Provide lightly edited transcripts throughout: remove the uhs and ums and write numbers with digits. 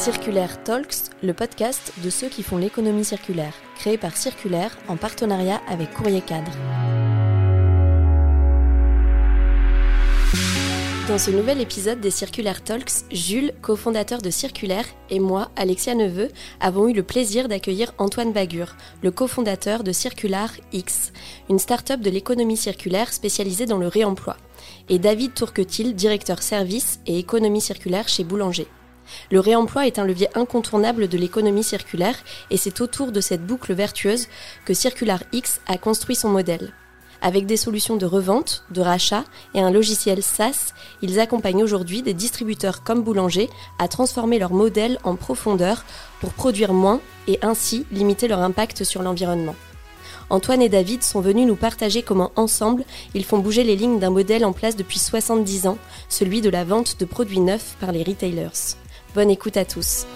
Circulaire Talks, le podcast de ceux qui font l'économie circulaire, créé par Circulaire en partenariat avec Courrier Cadre. Dans ce nouvel épisode des Circulaire Talks, Jules, cofondateur de Circulaire, et moi, Alexia Neveu, avons eu le plaisir d'accueillir Antoine Bagur, le cofondateur de Circular X, une start-up de l'économie circulaire spécialisée dans le réemploi, et David Tourquetil, directeur service et économie circulaire chez Boulanger. Le réemploi est un levier incontournable de l'économie circulaire et c'est autour de cette boucle vertueuse que Circular X a construit son modèle. Avec des solutions de revente, de rachat et un logiciel SaaS, ils accompagnent aujourd'hui des distributeurs comme Boulanger à transformer leur modèle en profondeur pour produire moins et ainsi limiter leur impact sur l'environnement. Antoine et David sont venus nous partager comment ensemble, ils font bouger les lignes d'un modèle en place depuis 70 ans, celui de la vente de produits neufs par les retailers. Bonne écoute à tous.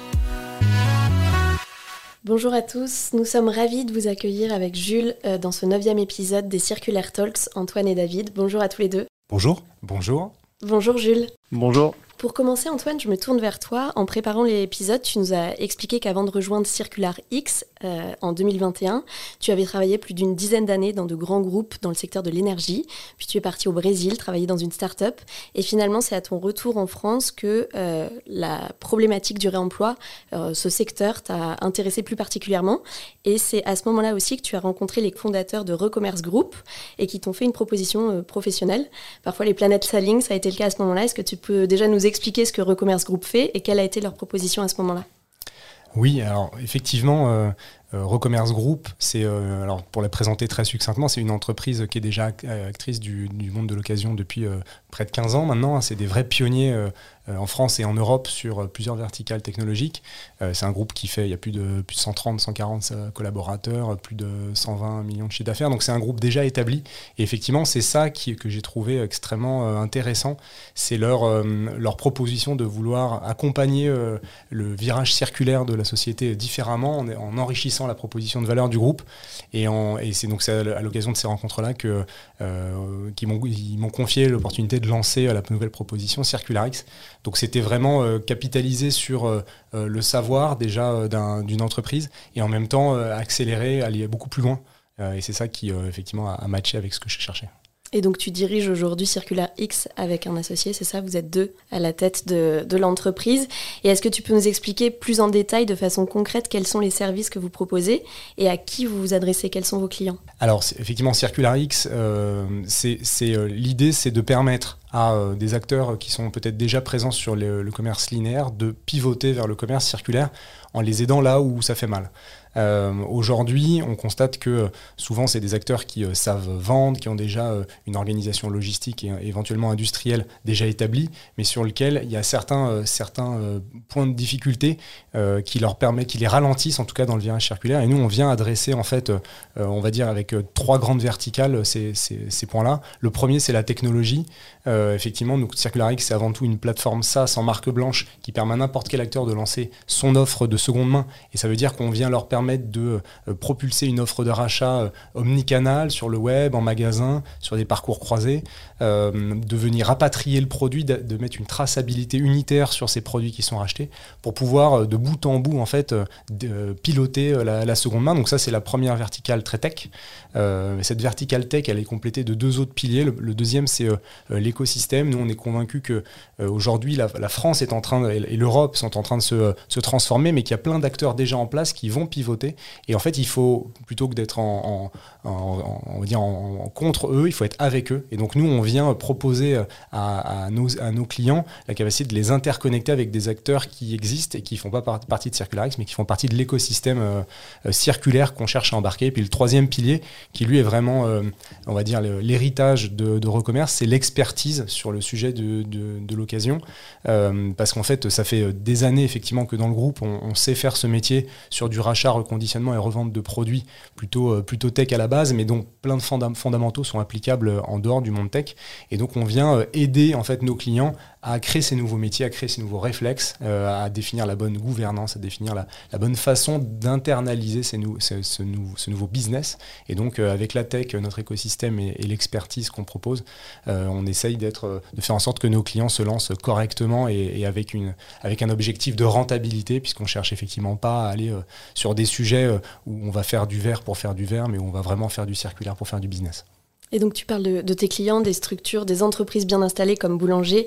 Bonjour à tous, nous sommes ravis de vous accueillir avec Jules dans ce 9e épisode des Circulaire Talks, Antoine et David. Bonjour à tous les deux. Bonjour. Bonjour. Bonjour Jules. Bonjour. Pour commencer Antoine, je me tourne vers toi. En préparant l'épisode, tu nous as expliqué qu'avant de rejoindre Circular X en 2021, tu avais travaillé plus d'une dizaine d'années dans de grands groupes dans le secteur de l'énergie. Puis tu es parti au Brésil, travailler dans une start-up. Et finalement, c'est à ton retour en France que la problématique du réemploi, ce secteur, t'a intéressé plus particulièrement. Et c'est à ce moment-là aussi que tu as rencontré les fondateurs de Recommerce Group et qui t'ont fait une proposition professionnelle. Parfois, les planètes s'alignent, ça a été le cas à ce moment-là. Est-ce que tu peux déjà nous expliquer ce que Recommerce Group fait et quelle a été leur proposition à ce moment-là? Oui, alors effectivement, Recommerce Group, c'est, alors pour la présenter très succinctement, c'est une entreprise qui est déjà actrice du monde de l'occasion depuis près de 15 ans maintenant. C'est des vrais pionniers en France et en Europe sur plusieurs verticales technologiques. C'est un groupe qui fait, il y a plus de 130, 140 collaborateurs, plus de 120 millions de chiffres d'affaires. Donc c'est un groupe déjà établi. Et effectivement, c'est ça que j'ai trouvé extrêmement intéressant. C'est leur proposition de vouloir accompagner le virage circulaire de la société différemment en enrichissant la proposition de valeur du groupe. Et c'est à l'occasion de ces rencontres-là qu'ils m'ont confié l'opportunité de lancer la nouvelle proposition CircularX. Donc c'était vraiment capitaliser sur le savoir déjà d'une entreprise et en même temps accélérer, aller beaucoup plus loin. Et c'est ça qui effectivement a matché avec ce que je cherchais. Et donc tu diriges aujourd'hui Circular X avec un associé, c'est ça? Vous êtes deux à la tête de l'entreprise. Et est-ce que tu peux nous expliquer plus en détail, de façon concrète, quels sont les services que vous proposez et à qui vous vous adressez? Quels sont vos clients? Alors effectivement, Circular X, l'idée c'est de permettre à des acteurs qui sont peut-être déjà présents sur le commerce linéaire de pivoter vers le commerce circulaire en les aidant là où ça fait mal. Aujourd'hui, on constate que souvent, c'est des acteurs qui savent vendre, qui ont déjà une organisation logistique et éventuellement industrielle déjà établie, mais sur lequel il y a certains points de difficulté qui les ralentissent, en tout cas dans le virage circulaire. Et nous, on vient adresser, en fait, on va dire avec 3 grandes verticales ces points-là. Le premier, c'est la technologie. Effectivement, nous, CircularX, c'est avant tout une plateforme SaaS en marque blanche qui permet à n'importe quel acteur de lancer son offre de seconde main. Et ça veut dire qu'on vient leur permettre de propulser une offre de rachat omnicanal sur le web, en magasin, sur des parcours croisés, de venir rapatrier le produit, de mettre une traçabilité unitaire sur ces produits qui sont rachetés pour pouvoir de bout en bout en fait piloter la seconde main. Donc ça, c'est la première verticale très tech. Cette verticale tech, elle est complétée de 2 autres piliers. Le deuxième, c'est l'écosystème. Nous, on est convaincus que aujourd'hui, la France est en train et l'Europe sont en train de se transformer, mais qu'il y a plein d'acteurs déjà en place qui vont pivoter. Et en fait, il faut, plutôt que d'être on va dire en contre eux, il faut être avec eux. Et donc nous, on vient proposer à nos clients la capacité de les interconnecter avec des acteurs qui existent et qui ne font pas partie de CircularX, mais qui font partie de l'écosystème circulaire qu'on cherche à embarquer. Et puis le troisième pilier, qui lui est vraiment, on va dire, l'héritage de Recommerce, c'est l'expertise sur le sujet de l'occasion. Parce qu'en fait, ça fait des années effectivement que dans le groupe, on sait faire ce métier sur du rachat, reconditionnement et revente de produits plutôt tech à la base, mais dont plein de fondamentaux sont applicables en dehors du monde tech. Et donc on vient aider en fait nos clients à créer ces nouveaux métiers, à créer ces nouveaux réflexes, à définir la bonne gouvernance, à définir la bonne façon d'internaliser ce nouveau business. Et donc, avec la tech, notre écosystème et l'expertise qu'on propose, on essaye de faire en sorte que nos clients se lancent correctement et avec un objectif de rentabilité, puisqu'on cherche effectivement pas à aller sur des sujets où on va faire du verre pour faire du verre, mais où on va vraiment faire du circulaire pour faire du business. Et donc tu parles de tes clients, des structures, des entreprises bien installées comme Boulanger.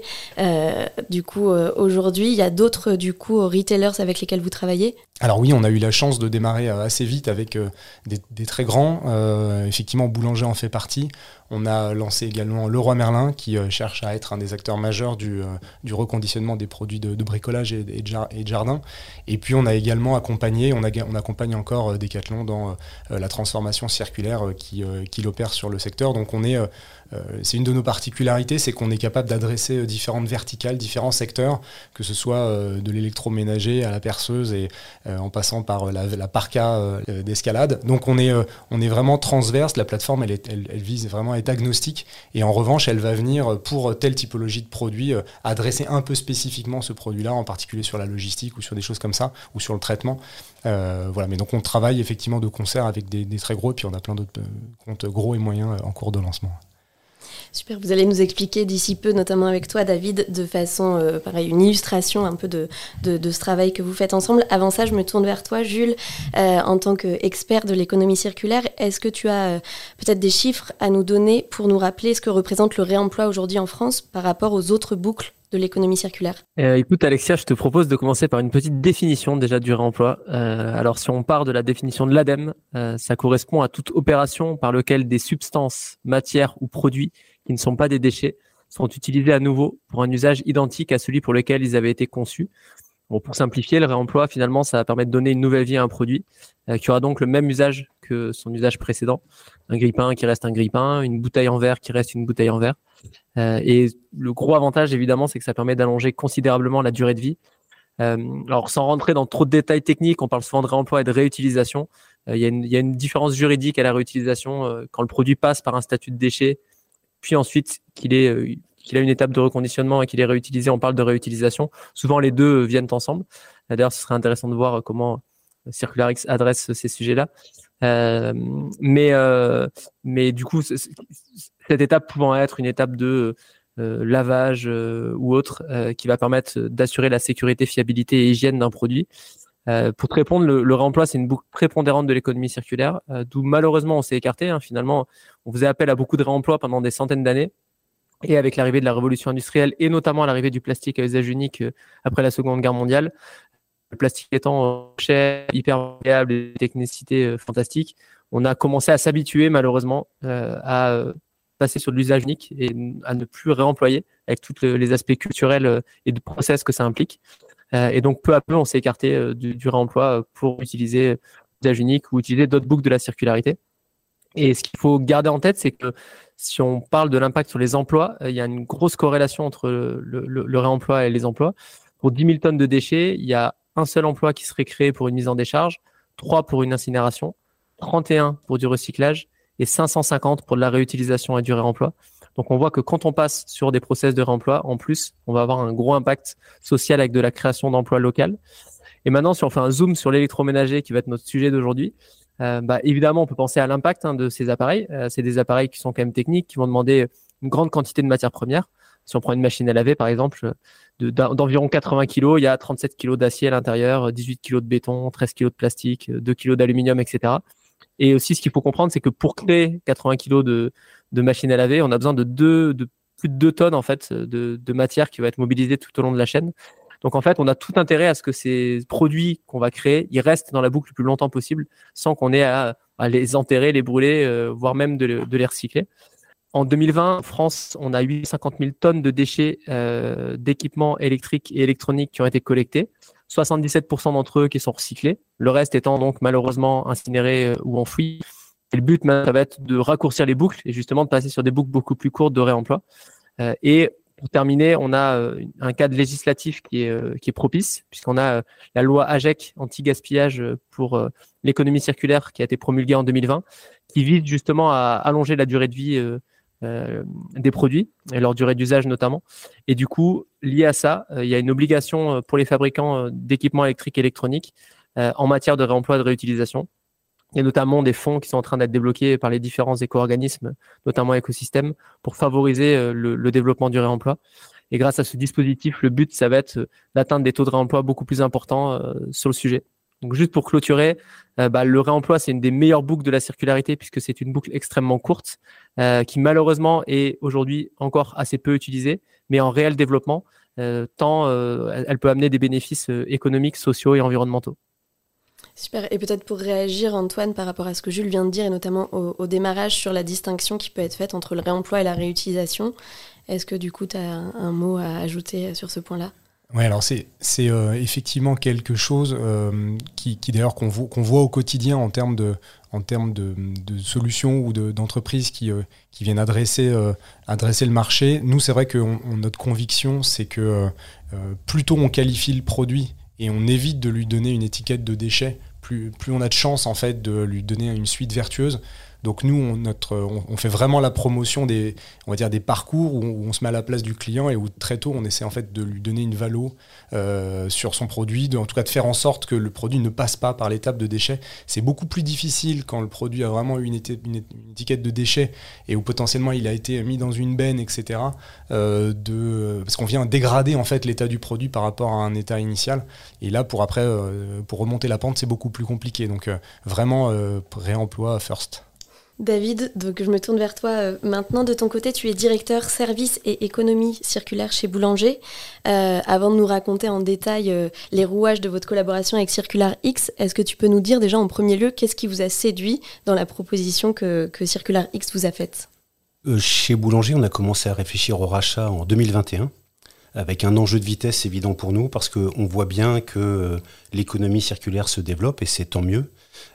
Aujourd'hui, il y a d'autres retailers avec lesquels vous travaillez ? Alors oui, on a eu la chance de démarrer assez vite avec des très grands. Effectivement, Boulanger en fait partie. On a lancé également Leroy Merlin qui cherche à être un des acteurs majeurs du reconditionnement des produits de bricolage et de jardin. Et puis on a également accompagné, on accompagne encore Decathlon dans la transformation circulaire qu'il opère sur le secteur. Donc c'est une de nos particularités, c'est qu'on est capable d'adresser différentes verticales, différents secteurs, que ce soit de l'électroménager à la perceuse et en passant par la parka d'escalade. Donc on est vraiment transverse. La plateforme, elle vise vraiment à être agnostique. Et en revanche, elle va venir pour telle typologie de produit adresser un peu spécifiquement ce produit-là, en particulier sur la logistique ou sur des choses comme ça, ou sur le traitement. Voilà. Mais donc on travaille effectivement de concert avec des très gros, et puis on a plein d'autres comptes gros et moyens en cours de lancement. Super, vous allez nous expliquer d'ici peu, notamment avec toi David, de façon, une illustration un peu de ce travail que vous faites ensemble. Avant ça, je me tourne vers toi Jules, en tant qu'expert de l'économie circulaire. Est-ce que tu as peut-être des chiffres à nous donner pour nous rappeler ce que représente le réemploi aujourd'hui en France par rapport aux autres boucles de l'économie circulaire ? Écoute Alexia, je te propose de commencer par une petite définition déjà du réemploi. Alors si on part de la définition de l'ADEME, ça correspond à toute opération par laquelle des substances, matières ou produits qui ne sont pas des déchets sont utilisés à nouveau pour un usage identique à celui pour lequel ils avaient été conçus. Bon, pour simplifier, le réemploi, finalement, ça va permettre de donner une nouvelle vie à un produit qui aura donc le même usage que son usage précédent. Un grille-pain qui reste un grille-pain, une bouteille en verre qui reste une bouteille en verre. Et le gros avantage, évidemment, c'est que ça permet d'allonger considérablement la durée de vie. Alors, sans rentrer dans trop de détails techniques, on parle souvent de réemploi et de réutilisation. Il y a une différence juridique à la réutilisation quand le produit passe par un statut de déchet, puis ensuite qu'il a une étape de reconditionnement et qu'il est réutilisé, on parle de réutilisation. Souvent, les deux viennent ensemble. D'ailleurs, ce serait intéressant de voir comment CircularX adresse ces sujets-là. Mais du coup, cette étape pouvant être une étape de lavage ou autre qui va permettre d'assurer la sécurité, fiabilité et hygiène d'un produit. Pour te répondre, le réemploi, c'est une boucle prépondérante de l'économie circulaire, d'où malheureusement on s'est écarté. Finalement, on faisait appel à beaucoup de réemploi pendant des centaines d'années. Et avec l'arrivée de la révolution industrielle et notamment l'arrivée du plastique à usage unique après la Seconde Guerre mondiale, le plastique étant cher, hyper variable et technicité fantastique, on a commencé à s'habituer malheureusement à passer sur de l'usage unique et à ne plus réemployer avec tous les aspects culturels et de process que ça implique. Et donc, peu à peu, on s'est écarté du réemploi pour utiliser l'usage unique ou utiliser d'autres boucles de la circularité. Et ce qu'il faut garder en tête, c'est que si on parle de l'impact sur les emplois, il y a une grosse corrélation entre le réemploi et les emplois. Pour 10 000 tonnes de déchets, il y a un seul emploi qui serait créé pour une mise en décharge, 3 pour une incinération, 31 pour du recyclage et 550 pour de la réutilisation et du réemploi. Donc, on voit que quand on passe sur des process de réemploi, en plus, on va avoir un gros impact social avec de la création d'emplois locaux. Et maintenant, si on fait un zoom sur l'électroménager, qui va être notre sujet d'aujourd'hui, évidemment, on peut penser à l'impact de ces appareils. C'est des appareils qui sont quand même techniques, qui vont demander une grande quantité de matières premières. Si on prend une machine à laver, par exemple, d'environ 80 kg, il y a 37 kg d'acier à l'intérieur, 18 kg de béton, 13 kg de plastique, 2 kg d'aluminium, etc. Et aussi, ce qu'il faut comprendre, c'est que pour créer 80 kg de machine à laver, on a besoin de plus de 2 tonnes en fait, de matière qui va être mobilisée tout au long de la chaîne. Donc en fait, on a tout intérêt à ce que ces produits qu'on va créer, ils restent dans la boucle le plus longtemps possible, sans qu'on ait à les enterrer, les brûler, voire même de les recycler. En 2020, en France, on a 850 000 tonnes de déchets d'équipements électriques et électroniques qui ont été collectés. 77% d'entre eux qui sont recyclés. Le reste étant donc malheureusement incinéré ou enfoui. Et le but, ça va être de raccourcir les boucles et justement de passer sur des boucles beaucoup plus courtes de réemploi. Et pour terminer, on a un cadre législatif qui est propice, puisqu'on a la loi AGEC anti-gaspillage pour l'économie circulaire qui a été promulguée en 2020, qui vise justement à allonger la durée de vie des produits et leur durée d'usage notamment. Et du coup, lié à ça, il y a une obligation pour les fabricants d'équipements électriques et électroniques en matière de réemploi et de réutilisation. Il y a notamment des fonds qui sont en train d'être débloqués par les différents éco-organismes, notamment écosystèmes, pour favoriser le développement du réemploi. Et grâce à ce dispositif, le but, ça va être d'atteindre des taux de réemploi beaucoup plus importants sur le sujet. Donc, juste pour clôturer, le réemploi, c'est une des meilleures boucles de la circularité puisque c'est une boucle extrêmement courte qui, malheureusement, est aujourd'hui encore assez peu utilisée, mais en réel développement, tant elle peut amener des bénéfices économiques, sociaux et environnementaux. Super. Et peut-être pour réagir, Antoine, par rapport à ce que Jules vient de dire, et notamment au démarrage sur la distinction qui peut être faite entre le réemploi et la réutilisation, est-ce que du coup, tu as un mot à ajouter sur ce point-là ? Oui, alors c'est effectivement quelque chose qui d'ailleurs qu'on voit au quotidien en termes de solutions ou d'entreprises qui viennent adresser le marché. Nous, c'est vrai que notre conviction, c'est que plus tôt on qualifie le produit et on évite de lui donner une étiquette de déchet, plus on a de chance en fait de lui donner une suite vertueuse. Donc nous, on fait vraiment la promotion des parcours où on se met à la place du client et où très tôt on essaie en fait de lui donner une valo sur son produit, en tout cas de faire en sorte que le produit ne passe pas par l'étape de déchet. C'est beaucoup plus difficile quand le produit a vraiment eu une étiquette de déchet et où potentiellement il a été mis dans une benne, etc. Parce qu'on vient dégrader en fait l'état du produit par rapport à un état initial. Et là, pour remonter la pente, c'est beaucoup plus compliqué. Donc vraiment réemploi first. David, donc je me tourne vers toi maintenant. De ton côté, tu es directeur services et économie circulaire chez Boulanger. Avant de nous raconter en détail les rouages de votre collaboration avec Circular X, est-ce que tu peux nous dire déjà en premier lieu qu'est-ce qui vous a séduit dans la proposition que Circular X vous a faite ? Chez Boulanger, on a commencé à réfléchir au rachat en 2021 avec un enjeu de vitesse évident pour nous parce qu'on voit bien que l'économie circulaire se développe et c'est tant mieux.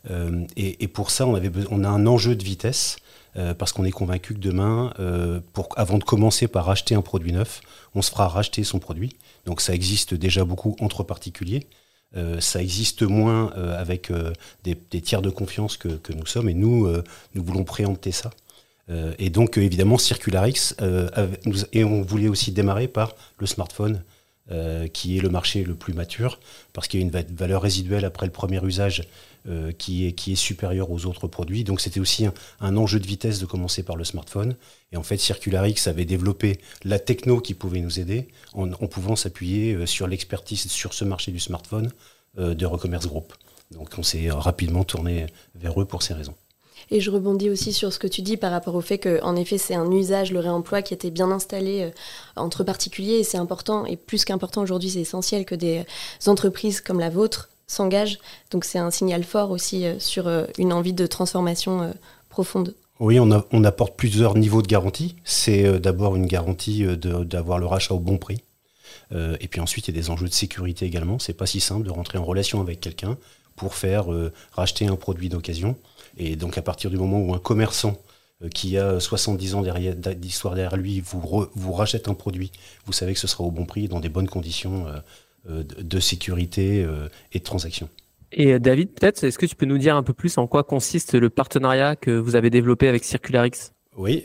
Et pour ça, on a un enjeu de vitesse parce qu'on est convaincu que demain, avant de commencer par acheter un produit neuf, on se fera racheter son produit. Donc ça existe déjà beaucoup entre particuliers. Ça existe moins avec des tiers de confiance que nous sommes et nous voulons préempter ça. Et donc évidemment CircularX, et on voulait aussi démarrer par le smartphone qui est le marché le plus mature parce qu'il y a une valeur résiduelle après le premier usage qui est supérieure aux autres produits. Donc c'était aussi un enjeu de vitesse de commencer par le smartphone. Et en fait CircularX avait développé la techno qui pouvait nous aider en pouvant s'appuyer sur l'expertise sur ce marché du smartphone de Recommerce Group. Donc on s'est rapidement tourné vers eux pour ces raisons. Et je rebondis aussi sur ce que tu dis par rapport au fait qu'en effet, c'est un usage, le réemploi, qui était bien installé entre particuliers. Et c'est important, et plus qu'important aujourd'hui, c'est essentiel que des entreprises comme la vôtre s'engagent. Donc c'est un signal fort aussi sur une envie de transformation profonde. Oui, on apporte plusieurs niveaux de garantie. C'est d'abord une garantie d'avoir le rachat au bon prix. Et puis ensuite, il y a des enjeux de sécurité également. C'est pas si simple de rentrer en relation avec quelqu'un pour faire racheter un produit d'occasion. Et donc à partir du moment où un commerçant qui a 70 ans d'histoire derrière lui vous rachète un produit, vous savez que ce sera au bon prix et dans des bonnes conditions de sécurité et de transaction. Et David, peut-être, est-ce que tu peux nous dire un peu plus en quoi consiste le partenariat que vous avez développé avec CircularX ? Oui,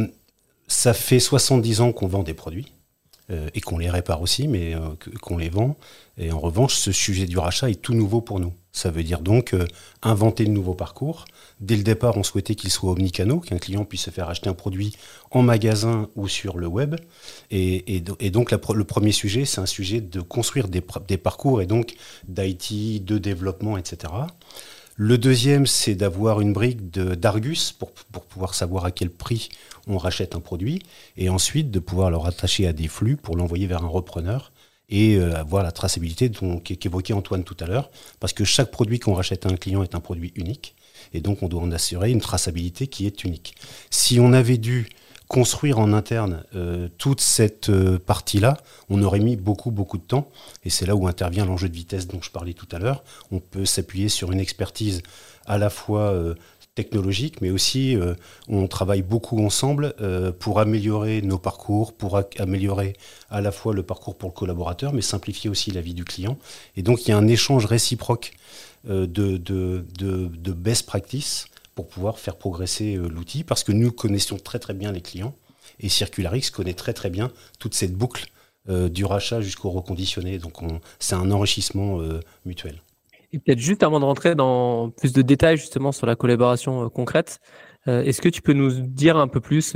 ça fait 70 ans qu'on vend des produits. Et qu'on les répare aussi, mais qu'on les vend. Et en revanche, ce sujet du rachat est tout nouveau pour nous. Ça veut dire donc inventer le nouveau parcours. Dès le départ, on souhaitait qu'il soit omnicanaux, qu'un client puisse se faire acheter un produit en magasin ou sur le web. Et donc le premier sujet, c'est un sujet de construire des parcours et donc d'IT, de développement, etc. Le deuxième, c'est d'avoir une brique d'Argus pour pouvoir savoir à quel prix on rachète un produit et ensuite de pouvoir le rattacher à des flux pour l'envoyer vers un repreneur et avoir la traçabilité qu'évoquait Antoine tout à l'heure parce que chaque produit qu'on rachète à un client est un produit unique et donc on doit en assurer une traçabilité qui est unique. Si on avait dû construire en interne toute cette partie-là, on aurait mis beaucoup de temps et c'est là où intervient l'enjeu de vitesse dont je parlais tout à l'heure. On peut s'appuyer sur une expertise à la fois technologique, mais aussi on travaille beaucoup ensemble pour améliorer nos parcours, pour améliorer à la fois le parcours pour le collaborateur, mais simplifier aussi la vie du client. Et donc il y a un échange réciproque de best practice pour pouvoir faire progresser l'outil, parce que nous connaissions très très bien les clients, et CircularX connaît très très bien toute cette boucle du rachat jusqu'au reconditionné. Donc c'est un enrichissement mutuel. Et peut-être juste avant de rentrer dans plus de détails justement sur la collaboration concrète, est-ce que tu peux nous dire un peu plus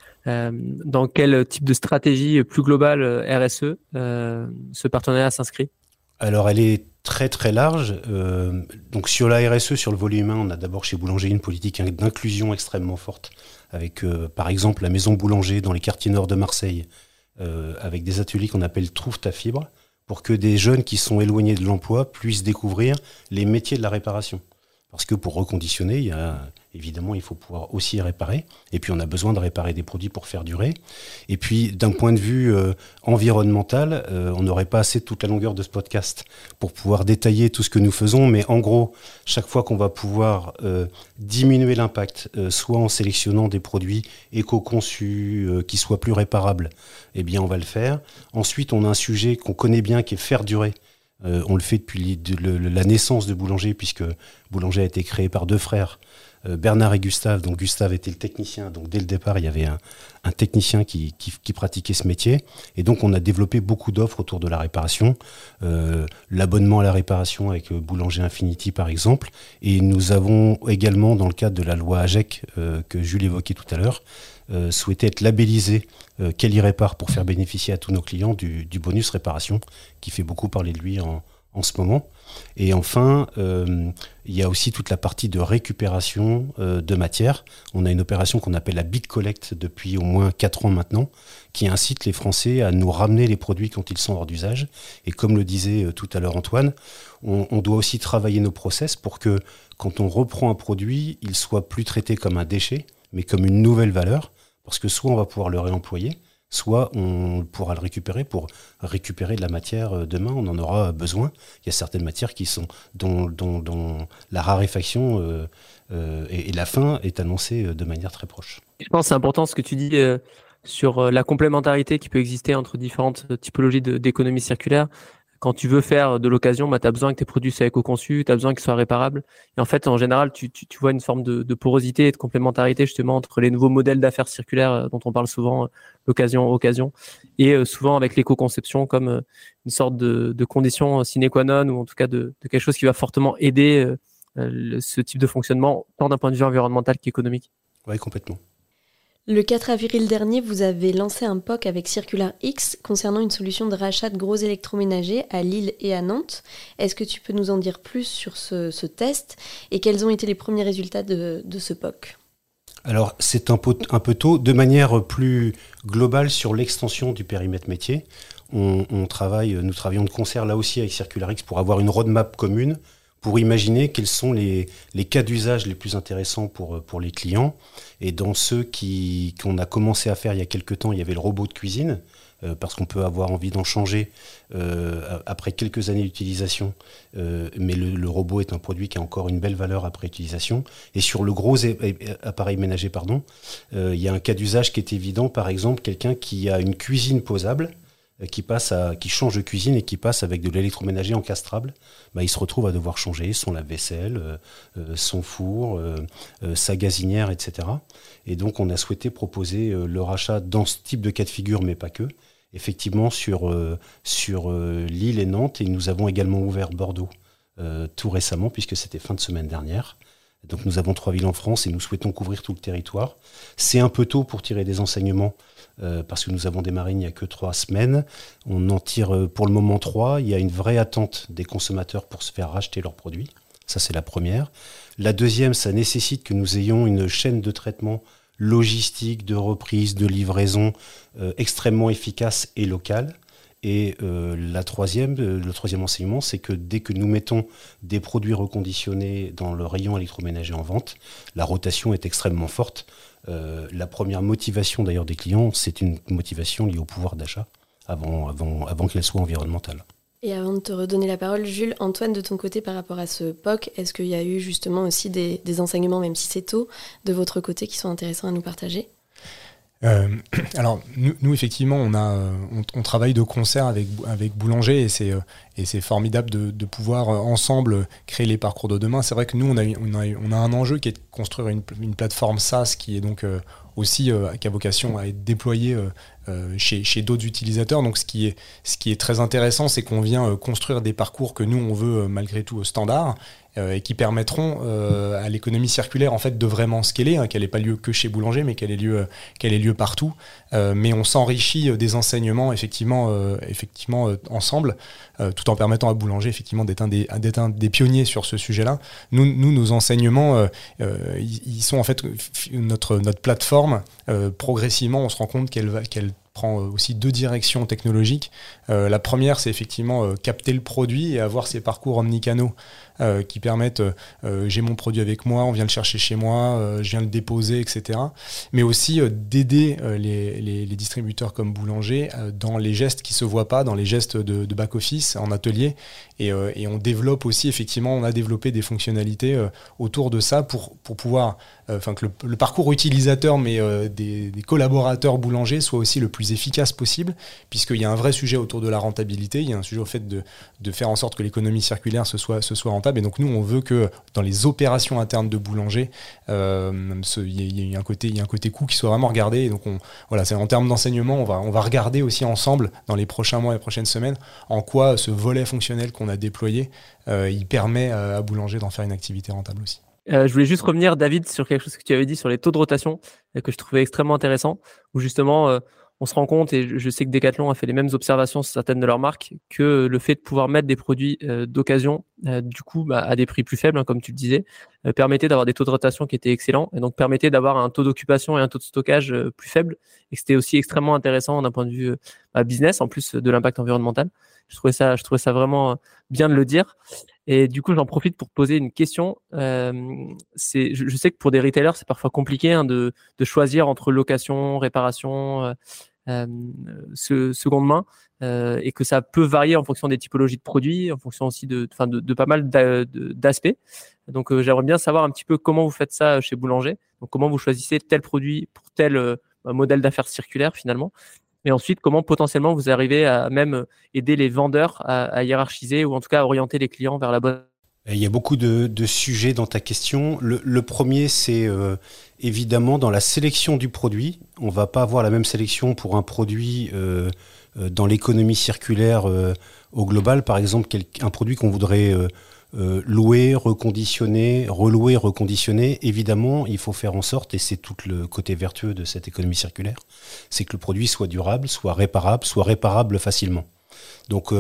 dans quel type de stratégie plus globale RSE ce partenariat s'inscrit ? Alors elle est très très large. Donc sur la RSE, sur le volet humain, on a d'abord chez Boulanger une politique d'inclusion extrêmement forte, avec par exemple la maison Boulanger dans les quartiers nord de Marseille, avec des ateliers qu'on appelle Trouve ta fibre, pour que des jeunes qui sont éloignés de l'emploi puissent découvrir les métiers de la réparation. Parce que pour reconditionner, évidemment, il faut pouvoir aussi réparer. Et puis, on a besoin de réparer des produits pour faire durer. Et puis, d'un point de vue environnemental, on n'aurait pas assez toute la longueur de ce podcast pour pouvoir détailler tout ce que nous faisons. Mais en gros, chaque fois qu'on va pouvoir diminuer l'impact, soit en sélectionnant des produits éco-conçus qui soient plus réparables, eh bien, on va le faire. Ensuite, on a un sujet qu'on connaît bien qui est faire durer. On le fait depuis la naissance de Boulanger, puisque Boulanger a été créé par deux frères, Bernard et Gustave. Donc Gustave était le technicien, donc dès le départ il y avait un technicien qui pratiquait ce métier, et donc on a développé beaucoup d'offres autour de la réparation, l'abonnement à la réparation avec Boulanger Infinity par exemple, et nous avons également, dans le cadre de la loi AGEC que Jules évoquait tout à l'heure, souhaité être labellisé Kelly Répare pour faire bénéficier à tous nos clients du bonus réparation, qui fait beaucoup parler de lui en ce moment. Et enfin, il y a aussi toute la partie de récupération de matière. On a une opération qu'on appelle la Big Collect depuis au moins 4 ans maintenant, qui incite les Français à nous ramener les produits quand ils sont hors d'usage. Et comme le disait tout à l'heure Antoine, on doit aussi travailler nos process pour que quand on reprend un produit, il soit plus traité comme un déchet, mais comme une nouvelle valeur, parce que soit on va pouvoir le réemployer, soit on pourra le récupérer pour récupérer de la matière demain, on en aura besoin. Il y a certaines matières dont la raréfaction et la fin est annoncée de manière très proche. Je pense que c'est important ce que tu dis sur la complémentarité qui peut exister entre différentes typologies d'économie circulaire. Quand tu veux faire de l'occasion, tu as besoin que tes produits soient éco-conçus, tu as besoin qu'ils soient réparables. Et en fait, en général, tu vois une forme de porosité et de complémentarité justement entre les nouveaux modèles d'affaires circulaires dont on parle souvent, l'occasion, et souvent avec l'éco-conception comme une sorte de condition sine qua non, ou en tout cas de quelque chose qui va fortement aider ce type de fonctionnement, tant d'un point de vue environnemental qu'économique. Oui, complètement. Le 4 avril dernier, vous avez lancé un POC avec CircularX concernant une solution de rachat de gros électroménagers à Lille et à Nantes. Est-ce que tu peux nous en dire plus sur ce test et quels ont été les premiers résultats de ce POC ? Alors, c'est un peu tôt. De manière plus globale sur l'extension du périmètre métier, nous travaillons de concert là aussi avec CircularX pour avoir une roadmap commune, pour imaginer quels sont les cas d'usage les plus intéressants pour les clients. Et dans ceux qu'on a commencé à faire il y a quelques temps, il y avait le robot de cuisine, parce qu'on peut avoir envie d'en changer après quelques années d'utilisation, mais le robot est un produit qui a encore une belle valeur après utilisation. Et sur le gros appareil ménager, il y a un cas d'usage qui est évident, par exemple quelqu'un qui a une cuisine posable, qui change de cuisine et qui passe avec de l'électroménager encastrable, il se retrouve à devoir changer son lave-vaisselle, son four, sa gazinière, etc. Et donc on a souhaité proposer le rachat dans ce type de cas de figure, mais pas que, effectivement sur Lille et Nantes, et nous avons également ouvert Bordeaux tout récemment, puisque c'était fin de semaine dernière. Donc nous avons 3 villes en France et nous souhaitons couvrir tout le territoire. C'est un peu tôt pour tirer des enseignements, parce que nous avons démarré il n'y a que 3 semaines. On en tire pour le moment 3. Il y a une vraie attente des consommateurs pour se faire racheter leurs produits. Ça, c'est la première. La deuxième, ça nécessite que nous ayons une chaîne de traitement logistique, de reprise, de livraison extrêmement efficace et locale. Et le troisième enseignement, c'est que dès que nous mettons des produits reconditionnés dans le rayon électroménager en vente, la rotation est extrêmement forte. La première motivation d'ailleurs des clients, c'est une motivation liée au pouvoir d'achat avant qu'elle soit environnementale. Et avant de te redonner la parole, Jules, Antoine, de ton côté par rapport à ce POC, est-ce qu'il y a eu justement aussi des enseignements, même si c'est tôt, de votre côté qui sont intéressants à nous partager ? Alors nous effectivement on travaille de concert avec Boulanger et c'est formidable de pouvoir ensemble créer les parcours de demain. C'est vrai que nous on a un enjeu qui est de construire une plateforme SaaS qui est donc aussi qui a vocation à être déployée chez d'autres utilisateurs. Donc ce qui est très intéressant, c'est qu'on vient construire des parcours que nous on veut malgré tout standard et qui permettront à l'économie circulaire en fait de vraiment scaler, qu'elle n'ait pas lieu que chez Boulanger, mais qu'elle ait lieu partout. Mais on s'enrichit des enseignements effectivement ensemble, tout en permettant à Boulanger effectivement d'être un des pionniers sur ce sujet-là. Nous nos enseignements, ils sont en fait notre plateforme. Progressivement, on se rend compte qu'elle prend aussi 2 directions technologiques. La première, c'est effectivement capter le produit et avoir ces parcours omnicanaux qui permettent, j'ai mon produit avec moi, on vient le chercher chez moi, je viens le déposer, etc. Mais aussi d'aider les distributeurs comme Boulanger dans les gestes qui ne se voient pas, dans les gestes de back-office, en atelier. Et on développe aussi, effectivement, on a développé des fonctionnalités autour de ça pour pouvoir, que le parcours utilisateur, mais des collaborateurs Boulanger soit aussi le plus efficace possible, puisqu'il y a un vrai sujet autour de la rentabilité, il y a un sujet au fait de faire en sorte que l'économie circulaire se soit rentable. Et donc nous, on veut que dans les opérations internes de Boulanger, il y ait un côté coût qui soit vraiment regardé. Et donc c'est en termes d'enseignement, on va regarder aussi ensemble dans les prochains mois et les prochaines semaines en quoi ce volet fonctionnel qu'on a déployé, il permet à Boulanger d'en faire une activité rentable aussi. Je voulais juste revenir, David, sur quelque chose que tu avais dit sur les taux de rotation, que je trouvais extrêmement intéressant, où justement on se rend compte, et je sais que Decathlon a fait les mêmes observations sur certaines de leurs marques, que le fait de pouvoir mettre des produits d'occasion, du coup, à des prix plus faibles, comme tu le disais, permettait d'avoir des taux de rotation qui étaient excellents, et donc permettait d'avoir un taux d'occupation et un taux de stockage plus faible, et que c'était aussi extrêmement intéressant d'un point de vue business, en plus de l'impact environnemental. Je trouvais ça vraiment bien de le dire. Et du coup, j'en profite pour te poser une question. Je sais que pour des retailers, c'est parfois compliqué de choisir entre location, réparation, seconde main, et que ça peut varier en fonction des typologies de produits, en fonction aussi de pas mal d'aspects. Donc, j'aimerais bien savoir un petit peu comment vous faites ça chez Boulanger. Donc, comment vous choisissez tel produit pour tel modèle d'affaires circulaire finalement. Et ensuite, comment potentiellement vous arrivez à même aider les vendeurs à hiérarchiser ou en tout cas à orienter les clients vers la bonne. Il y a beaucoup de sujets dans ta question. Le premier, c'est évidemment dans la sélection du produit. On ne va pas avoir la même sélection pour un produit dans l'économie circulaire au global. Par exemple, un produit qu'on voudrait louer, reconditionner, relouer, reconditionner. Évidemment, il faut faire en sorte, et c'est tout le côté vertueux de cette économie circulaire, c'est que le produit soit durable, soit réparable facilement. Donc,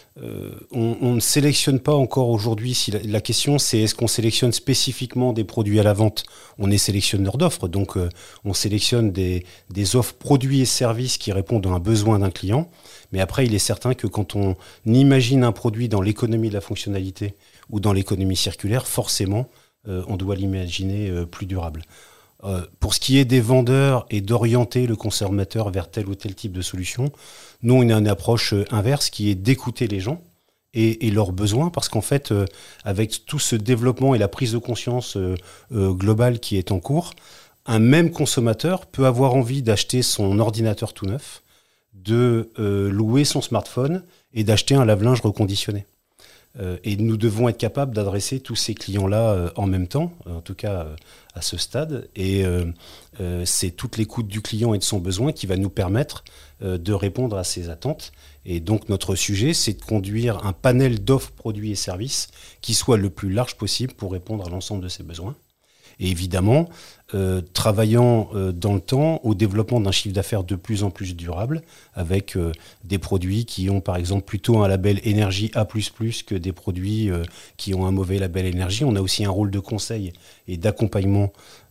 on ne sélectionne pas encore aujourd'hui. Si la question, c'est est-ce qu'on sélectionne spécifiquement des produits à la vente ? On est sélectionneur d'offres, donc on sélectionne des offres produits et services qui répondent à un besoin d'un client. Mais après, il est certain que quand on imagine un produit dans l'économie de la fonctionnalité ou dans l'économie circulaire, forcément, on doit l'imaginer plus durable. Pour ce qui est des vendeurs et d'orienter le consommateur vers tel ou tel type de solution, nous, on a une approche inverse qui est d'écouter les gens et leurs besoins, parce qu'en fait, avec tout ce développement et la prise de conscience globale qui est en cours, un même consommateur peut avoir envie d'acheter son ordinateur tout neuf, de louer son smartphone et d'acheter un lave-linge reconditionné. Et nous devons être capables d'adresser tous ces clients-là en même temps, en tout cas à ce stade. Et c'est toute l'écoute du client et de son besoin qui va nous permettre de répondre à ses attentes. Et donc notre sujet, c'est de conduire un panel d'offres, produits et services qui soit le plus large possible pour répondre à l'ensemble de ses besoins. Et évidemment, travaillant dans le temps au développement d'un chiffre d'affaires de plus en plus durable, avec des produits qui ont par exemple plutôt un label énergie A++ que des produits qui ont un mauvais label énergie. On a aussi un rôle de conseil et d'accompagnement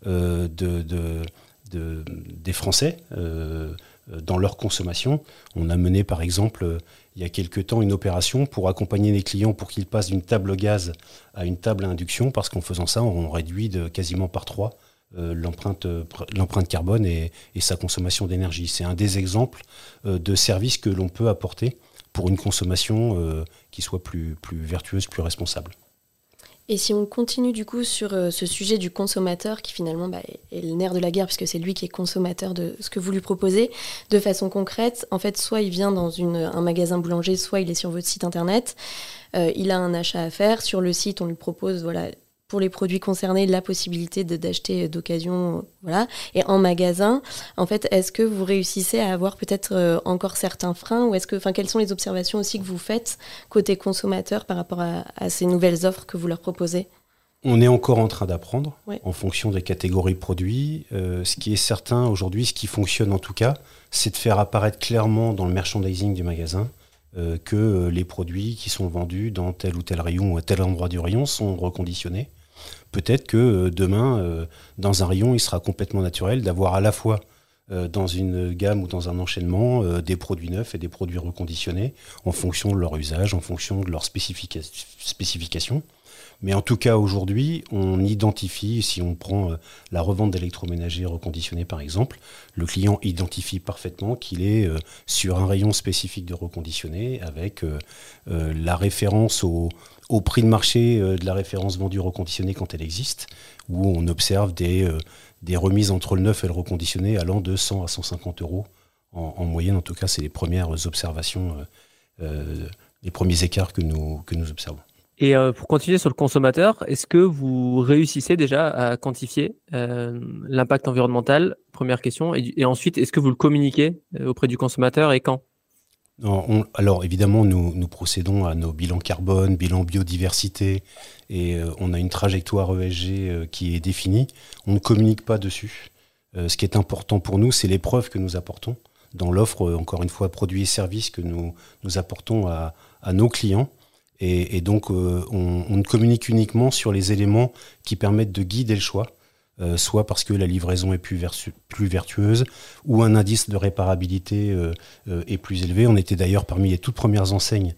des Français dans leur consommation. On a mené par exemple il y a quelque temps une opération pour accompagner les clients pour qu'ils passent d'une table gaz à une table à induction, parce qu'en faisant ça, on réduit quasiment par 3 l'empreinte carbone et sa consommation d'énergie. C'est un des exemples de services que l'on peut apporter pour une consommation qui soit plus vertueuse, plus responsable. Et si on continue du coup sur ce sujet du consommateur qui finalement est le nerf de la guerre puisque c'est lui qui est consommateur de ce que vous lui proposez, de façon concrète, en fait soit il vient dans un magasin boulanger, soit il est sur votre site internet, il a un achat à faire, sur le site on lui propose pour les produits concernés la possibilité d'acheter d'occasion, et en magasin, en fait est-ce que vous réussissez à avoir peut-être encore certains freins ou quelles sont les observations aussi que vous faites côté consommateur par rapport à ces nouvelles offres que vous leur proposez? On est encore en train d'apprendre Ouais. en fonction des catégories de produits. Ce qui est certain aujourd'hui, ce qui fonctionne en tout cas, c'est de faire apparaître clairement dans le merchandising du magasin que les produits qui sont vendus dans tel ou tel rayon ou à tel endroit du rayon sont reconditionnés. Peut-être que demain, dans un rayon, il sera complètement naturel d'avoir à la fois dans une gamme ou dans un enchaînement des produits neufs et des produits reconditionnés en fonction de leur usage, en fonction de leurs spécifications. Mais en tout cas, aujourd'hui, on identifie, si on prend la revente d'électroménager reconditionné par exemple, le client identifie parfaitement qu'il est sur un rayon spécifique de reconditionné avec la référence au prix de marché de la référence vendue reconditionné quand elle existe, où on observe des remises entre le neuf et le reconditionné allant de 100 à 150 euros en moyenne. En tout cas, c'est les premières observations, les premiers écarts que nous observons. Et pour continuer sur le consommateur, est-ce que vous réussissez déjà à quantifier l'impact environnemental? Première question. Et ensuite, est-ce que vous le communiquez auprès du consommateur et quand? Non, alors évidemment, nous procédons à nos bilans carbone, bilan biodiversité, et on a une trajectoire ESG qui est définie. On ne communique pas dessus. Ce qui est important pour nous, c'est les preuves que nous apportons dans l'offre, encore une fois, produits et services que nous apportons à nos clients. Et donc, on ne communique uniquement sur les éléments qui permettent de guider le choix, soit parce que la livraison est plus vertueuse, ou un indice de réparabilité est plus élevé. On était d'ailleurs parmi les toutes premières enseignes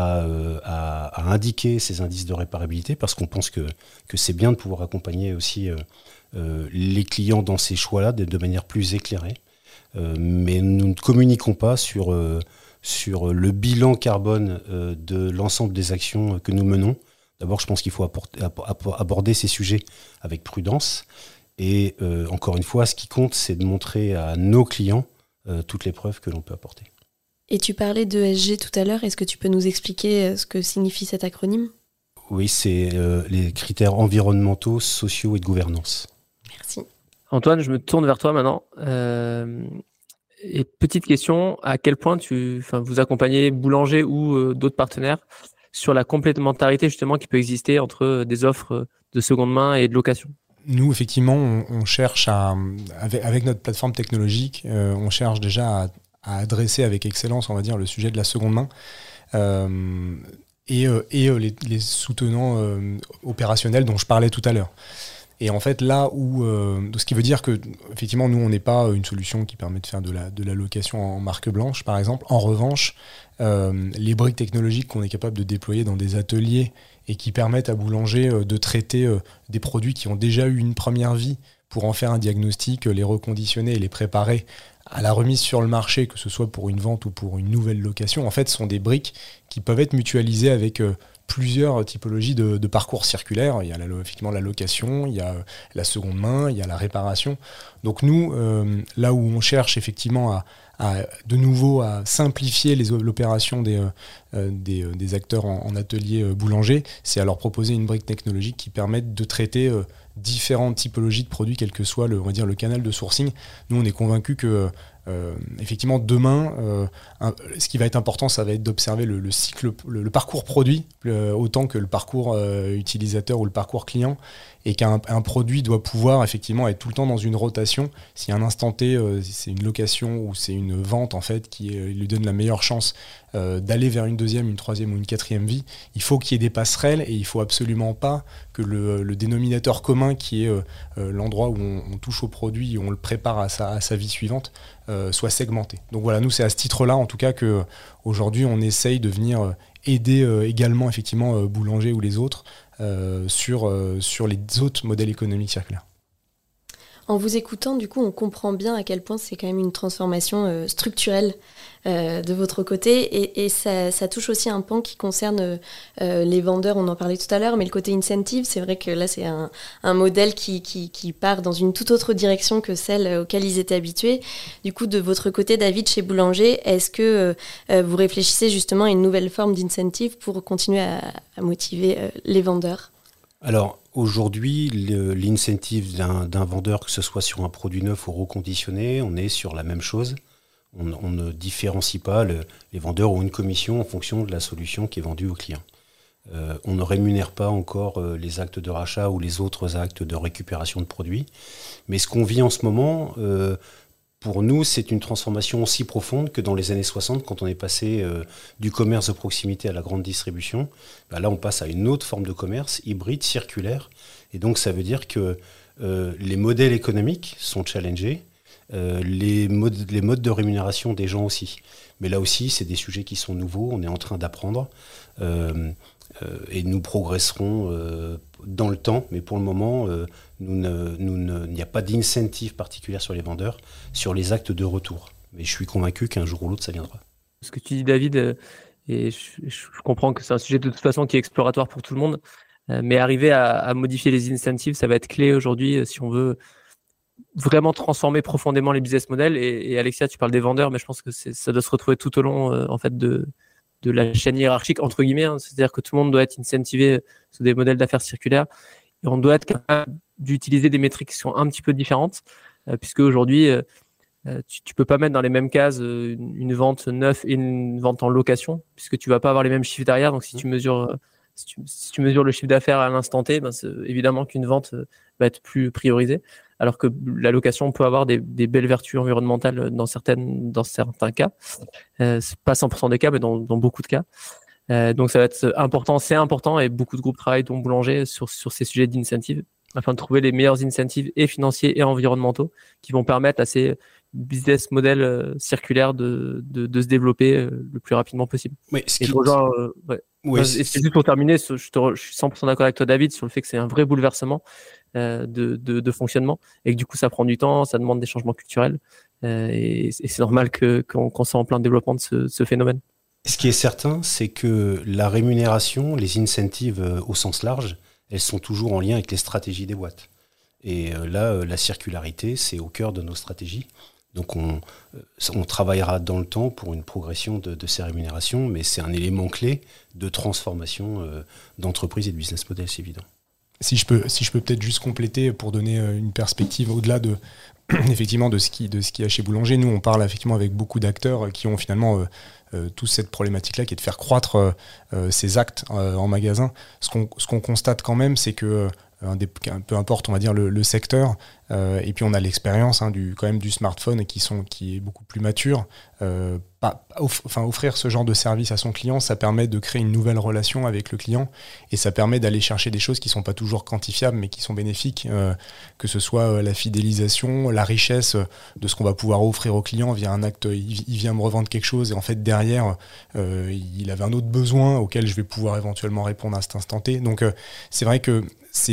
à indiquer ces indices de réparabilité, parce qu'on pense que c'est bien de pouvoir accompagner aussi les clients dans ces choix-là de manière plus éclairée. Mais nous ne communiquons pas sur le bilan carbone de l'ensemble des actions que nous menons. D'abord, je pense qu'il faut aborder ces sujets avec prudence. Et encore une fois, ce qui compte, c'est de montrer à nos clients toutes les preuves que l'on peut apporter. Et tu parlais de ESG tout à l'heure. Est-ce que tu peux nous expliquer ce que signifie cet acronyme? Oui, c'est les critères environnementaux, sociaux et de gouvernance. Merci. Antoine, je me tourne vers toi maintenant. Et petite question, à quel point vous accompagnez Boulanger ou d'autres partenaires sur la complémentarité justement qui peut exister entre des offres de seconde main et de location? Nous, effectivement, on cherche avec notre plateforme technologique, on cherche déjà à adresser avec excellence, on va dire, le sujet de la seconde main et les soutenants opérationnels dont je parlais tout à l'heure. Et en fait, là où, ce qui veut dire que, effectivement, nous, on n'est pas une solution qui permet de faire de la location en marque blanche, par exemple. En revanche, les briques technologiques qu'on est capable de déployer dans des ateliers et qui permettent à Boulanger de traiter des produits qui ont déjà eu une première vie pour en faire un diagnostic, les reconditionner et les préparer à la remise sur le marché, que ce soit pour une vente ou pour une nouvelle location, en fait, ce sont des briques qui peuvent être mutualisées avec plusieurs typologies de parcours circulaires. Il y a effectivement la location, il y a la seconde main, il y a la réparation. Donc nous, là où on cherche effectivement de nouveau à simplifier l'opération des acteurs en atelier boulanger, c'est à leur proposer une brique technologique qui permette de traiter différentes typologies de produits, quel que soit on va dire, le canal de sourcing. Nous, on est convaincus que effectivement, demain, ce qui va être important, ça va être d'observer le cycle, le parcours produit, autant que le parcours utilisateur ou le parcours client, et qu'un produit doit pouvoir effectivement être tout le temps dans une rotation. Si à un instant T, c'est une location ou c'est une vente en fait qui lui donne la meilleure chance d'aller vers une deuxième, une troisième ou une quatrième vie, il faut qu'il y ait des passerelles et il faut absolument pas que le dénominateur commun qui est l'endroit où on touche au produit et on le prépare à sa vie suivante soit segmenté. Donc voilà, nous c'est à ce titre-là en tout cas qu'aujourd'hui on essaye de venir aider également effectivement Boulanger ou les autres sur les autres modèles économiques circulaires. En vous écoutant, du coup, on comprend bien à quel point c'est quand même une transformation structurelle de votre côté. Et ça touche aussi un pan qui concerne les vendeurs, on en parlait tout à l'heure, mais le côté incentive, c'est vrai que là, c'est un modèle qui part dans une toute autre direction que celle auquel ils étaient habitués. Du coup, de votre côté, David, chez Boulanger, est-ce que vous réfléchissez justement à une nouvelle forme d'incentive pour continuer à motiver les vendeurs ? Alors, aujourd'hui, l'incentive d'un vendeur, que ce soit sur un produit neuf ou reconditionné, on est sur la même chose. On ne différencie pas les vendeurs ont une commission en fonction de la solution qui est vendue au client. On ne rémunère pas encore les actes de rachat ou les autres actes de récupération de produits. Mais ce qu'on vit en ce moment, pour nous, c'est une transformation aussi profonde que dans les années 60, quand on est passé du commerce de proximité à la grande distribution. Là, on passe à une autre forme de commerce, hybride, circulaire. Et donc, ça veut dire que les modèles économiques sont challengés, les modes de rémunération des gens aussi. Mais là aussi, c'est des sujets qui sont nouveaux, on est en train d'apprendre. Et nous progresserons dans le temps, mais pour le moment, il n'y a pas d'incentive particulière sur les vendeurs, sur les actes de retour. Mais je suis convaincu qu'un jour ou l'autre, ça viendra. Ce que tu dis, David, et je comprends que c'est un sujet de toute façon qui est exploratoire pour tout le monde, mais arriver à modifier les incentives, ça va être clé aujourd'hui si on veut vraiment transformer profondément les business models. Et Alexia, tu parles des vendeurs, mais je pense que ça doit se retrouver tout au long en fait de la chaîne hiérarchique, entre guillemets, hein. C'est-à-dire que tout le monde doit être incentivé sur des modèles d'affaires circulaires et on doit être capable d'utiliser des métriques qui sont un petit peu différentes, puisque aujourd'hui, tu peux pas mettre dans les mêmes cases une vente neuve et une vente en location, puisque tu vas pas avoir les mêmes chiffres derrière. Donc, si tu mesures le chiffre d'affaires à l'instant T, c'est évidemment qu'une vente va être plus priorisée, alors que la location peut avoir des belles vertus environnementales dans certains cas. C'est pas 100% des cas, mais dans beaucoup de cas. Donc ça va être important, c'est important, et beaucoup de groupes travaillent, dont Boulanger, sur ces sujets d'incentive, afin de trouver les meilleurs incentives et financiers et environnementaux qui vont permettre à ces business models circulaires de se développer le plus rapidement possible. Oui, et c'est juste pour terminer, je suis 100% d'accord avec toi, David, sur le fait que c'est un vrai bouleversement de fonctionnement, et que du coup ça prend du temps, ça demande des changements culturels, et c'est normal qu'on soit en plein développement de ce phénomène. Ce qui est certain, c'est que la rémunération, les incentives au sens large, elles sont toujours en lien avec les stratégies des boîtes. Et là, la circularité, c'est au cœur de nos stratégies. Donc on travaillera dans le temps pour une progression de ces rémunérations, mais c'est un élément clé de transformation d'entreprise et de business model, c'est évident. Si je peux peut-être juste compléter pour donner une perspective au-delà de effectivement de ce qu'il y a chez Boulanger. Nous, on parle effectivement avec beaucoup d'acteurs qui ont finalement toute cette problématique-là, qui est de faire croître ces actes en magasin. Ce qu'on constate quand même, c'est que peu importe, on va dire, le secteur, et puis on a l'expérience quand même du smartphone qui est beaucoup plus mature. Offrir ce genre de service à son client, ça permet de créer une nouvelle relation avec le client, et ça permet d'aller chercher des choses qui ne sont pas toujours quantifiables, mais qui sont bénéfiques, que ce soit la fidélisation, la richesse de ce qu'on va pouvoir offrir au client via un acte. Il vient me revendre quelque chose, et en fait derrière, il avait un autre besoin auquel je vais pouvoir éventuellement répondre à cet instant T. Donc c'est vrai que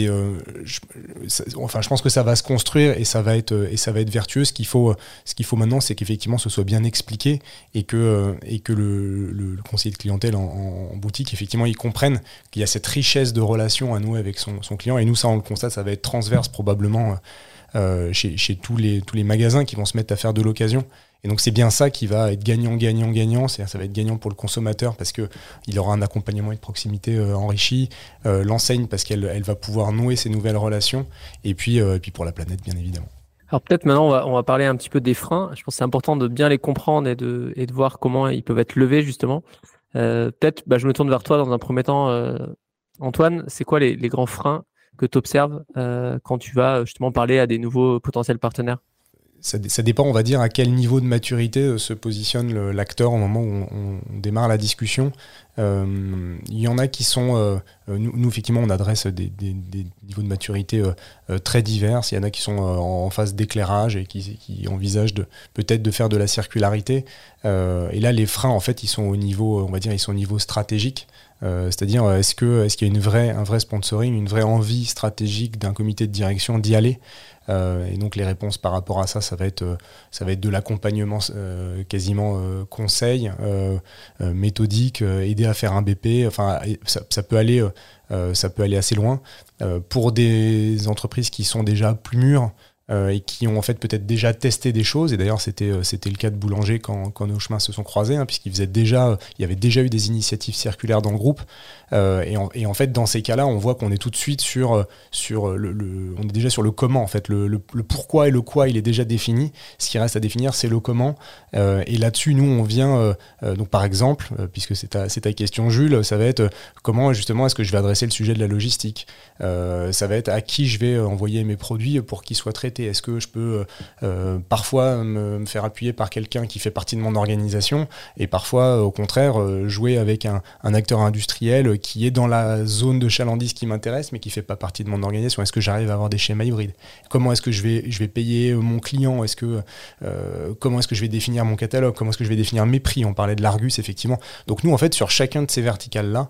je pense que ça va se construire, et ça va être vertueux. Ce qu'il faut maintenant, c'est qu'effectivement ce soit bien expliqué, et que le conseiller de clientèle en boutique, effectivement, il comprenne qu'il y a cette richesse de relation à nouer avec son client. Et nous, ça, on le constate, ça va être transverse probablement chez tous les magasins qui vont se mettre à faire de l'occasion. Et donc c'est bien ça qui va être gagnant. C'est-à-dire ça va être gagnant pour le consommateur parce qu'il aura un accompagnement et de proximité enrichi, l'enseigne parce qu'elle va pouvoir nouer ces nouvelles relations, et puis pour la planète, bien évidemment. Alors peut-être maintenant on va parler un petit peu des freins. Je pense que c'est important de bien les comprendre et de voir comment ils peuvent être levés justement. Peut-être je me tourne vers toi dans un premier temps, Antoine. C'est quoi les grands freins que tu observes quand tu vas justement parler à des nouveaux potentiels partenaires ? Ça dépend, on va dire, à quel niveau de maturité se positionne l'acteur au moment où on démarre la discussion. Il y en a qui sont... nous, effectivement, on adresse des niveaux de maturité très divers. Il y en a qui sont en phase d'éclairage et qui envisagent peut-être de faire de la circularité. Et là, les freins, en fait, ils sont au niveau, on va dire, ils sont au niveau stratégique. C'est-à-dire, est-ce qu'il y a un vrai sponsoring, une vraie envie stratégique d'un comité de direction d'y aller? Et donc les réponses par rapport à ça va être de l'accompagnement quasiment conseil, méthodique, aider à faire un BP. Enfin, ça peut aller assez loin. Pour des entreprises qui sont déjà plus mûres, et qui ont en fait peut-être déjà testé des choses. Et d'ailleurs, c'était le cas de Boulanger quand nos chemins se sont croisés, puisqu'il y avait déjà eu des initiatives circulaires dans le groupe. Et en fait, dans ces cas-là, on voit qu'on est tout de suite on est déjà sur le comment. En fait, le pourquoi et le quoi, il est déjà défini. Ce qui reste à définir, c'est le comment. Et là-dessus, nous, on vient. Donc, par exemple, puisque c'est ta question, Jules, ça va être comment justement est-ce que je vais adresser le sujet de la logistique. Ça va être à qui je vais envoyer mes produits pour qu'ils soient traités. Est-ce que je peux parfois me faire appuyer par quelqu'un qui fait partie de mon organisation et parfois, au contraire, jouer avec un acteur industriel qui est dans la zone de chalandise qui m'intéresse mais qui ne fait pas partie de mon organisation? Est-ce que j'arrive à avoir des schémas hybrides? Comment est-ce que je vais payer mon client? Comment est-ce que je vais définir mon catalogue? Comment est-ce que je vais définir mes prix? On parlait de l'Argus, effectivement. Donc nous, en fait, sur chacun de ces verticales-là,